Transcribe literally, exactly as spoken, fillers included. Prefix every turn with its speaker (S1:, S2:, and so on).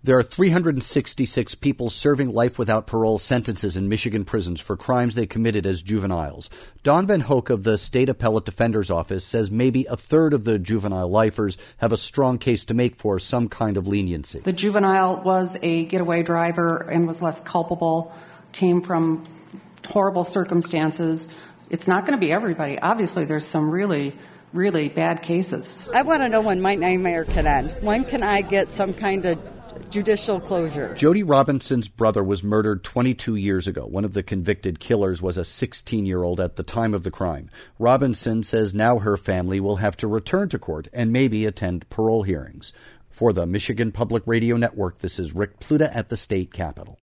S1: There are three hundred sixty-six people serving life without parole sentences in Michigan prisons for crimes they committed as juveniles. Don Van Hoek of the State Appellate Defender's Office says maybe a third of the juvenile lifers have a strong case to make for some kind of leniency.
S2: The juvenile was a getaway driver and was less culpable, came from horrible circumstances. It's not going to be everybody. Obviously, there's some really really bad cases.
S3: I want to know when my nightmare can end. When can I get some kind of judicial closure?
S1: Jody Robinson's brother was murdered twenty-two years ago. One of the convicted killers was a sixteen-year-old at the time of the crime. Robinson says now her family will have to return to court and maybe attend parole hearings. For the Michigan Public Radio Network, this is Rick Pluta at the state capitol.